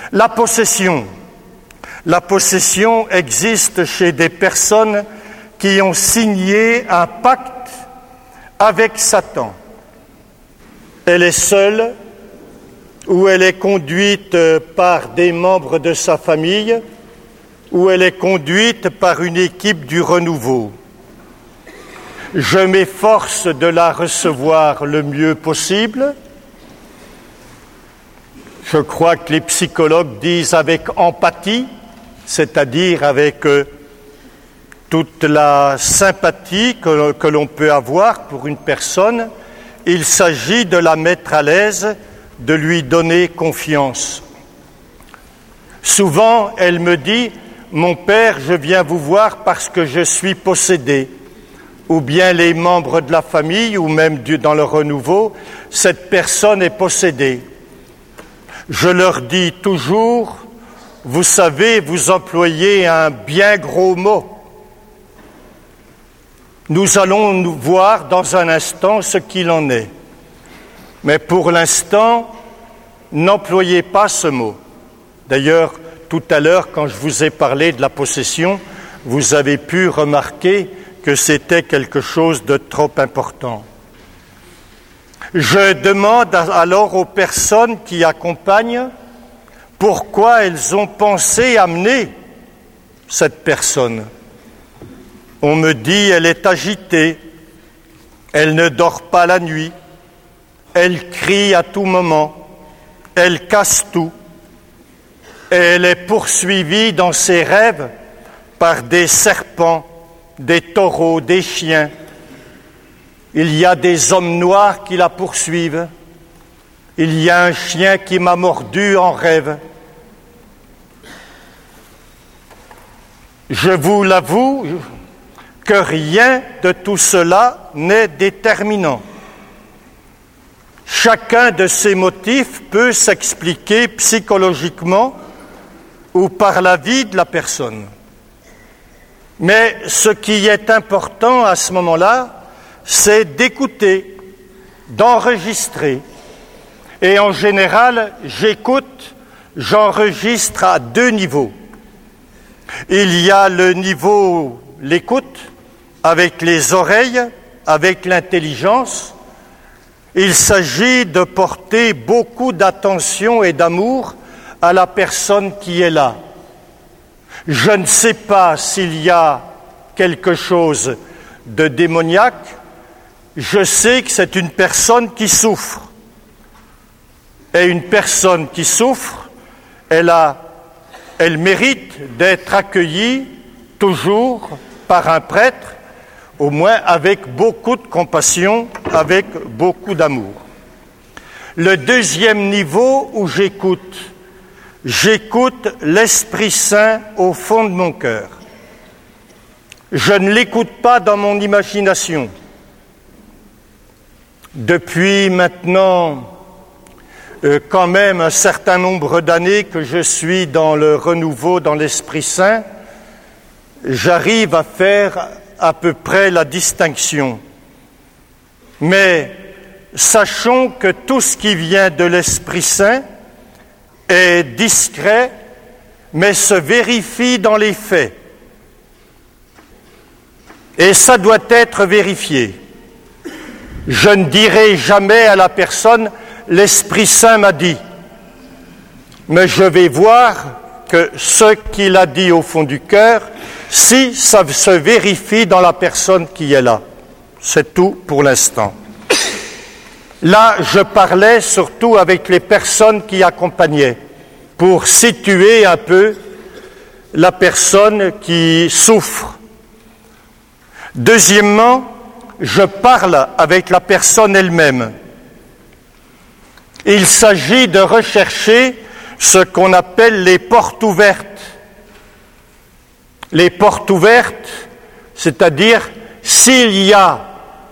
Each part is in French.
La possession. La possession existe chez des personnes qui ont signé un pacte avec Satan. Elle est seule ou elle est conduite par des membres de sa famille ou elle est conduite par une équipe du renouveau. Je m'efforce de la recevoir le mieux possible. Je crois que les psychologues disent avec empathie, c'est-à-dire avec toute la sympathie que l'on peut avoir pour une personne. Il s'agit de la mettre à l'aise, de lui donner confiance. Souvent, elle me dit « Mon père, je viens vous voir parce que je suis possédé ». Ou bien les membres de la famille, ou même dans le renouveau, cette personne est possédée. Je leur dis toujours, vous savez, vous employez un bien gros mot. Nous allons nous voir dans un instant ce qu'il en est. Mais pour l'instant, n'employez pas ce mot. D'ailleurs, tout à l'heure, quand je vous ai parlé de la possession, vous avez pu remarquer que c'était quelque chose de trop important. Je demande alors aux personnes qui accompagnent pourquoi elles ont pensé amener cette personne. On me dit elle est agitée, elle ne dort pas la nuit, elle crie à tout moment, elle casse tout, et elle est poursuivie dans ses rêves par des serpents, des taureaux, des chiens. Il y a des hommes noirs qui la poursuivent. Il y a un chien qui m'a mordu en rêve. Je vous l'avoue que rien de tout cela n'est déterminant. Chacun de ces motifs peut s'expliquer psychologiquement ou par la vie de la personne. Mais ce qui est important à ce moment-là, c'est d'écouter, d'enregistrer. Et en général, j'écoute, j'enregistre à deux niveaux. Il y a le niveau, l'écoute, avec les oreilles, avec l'intelligence. Il s'agit de porter beaucoup d'attention et d'amour à la personne qui est là. Je ne sais pas s'il y a quelque chose de démoniaque. Je sais que c'est une personne qui souffre. Et une personne qui souffre, elle mérite d'être accueillie toujours par un prêtre, au moins avec beaucoup de compassion, avec beaucoup d'amour. Le deuxième niveau où j'écoute l'Esprit Saint au fond de mon cœur. Je ne l'écoute pas dans mon imagination. Depuis maintenant quand même un certain nombre d'années que je suis dans le renouveau, dans l'Esprit Saint, j'arrive à faire à peu près la distinction. Mais sachons que tout ce qui vient de l'Esprit Saint est discret, mais se vérifie dans les faits. Et ça doit être vérifié. Je ne dirai jamais à la personne « l'Esprit Saint m'a dit », mais je vais voir que ce qu'il a dit au fond du cœur, si ça se vérifie dans la personne qui est là. C'est tout pour l'instant. Là, je parlais surtout avec les personnes qui accompagnaient, pour situer un peu la personne qui souffre. Deuxièmement, je parle avec la personne elle-même. Il s'agit de rechercher ce qu'on appelle les portes ouvertes. Les portes ouvertes, c'est-à-dire s'il y a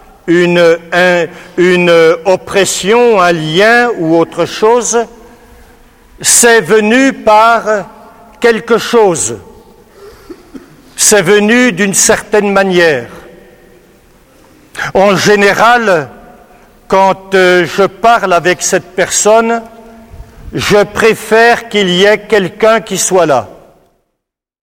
une oppression, un lien ou autre chose, c'est venu par quelque chose. C'est venu d'une certaine manière. En général, quand je parle avec cette personne, je préfère qu'il y ait quelqu'un qui soit là.